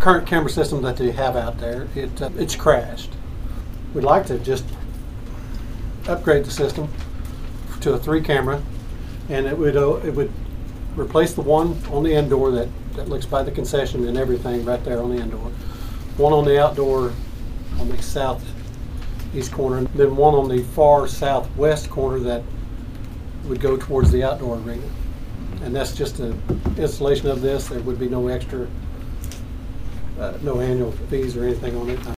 current camera system that they have out there, it's crashed. We'd like to just upgrade the system to a 3 camera, and it would replace the one on the indoor that looks by the concession and everything right there on the indoor. One on the outdoor on the southeast corner, and then one on the far southwest corner that would go towards the outdoor arena. And that's just the installation of this. There would be no extra, no annual fees or anything on it.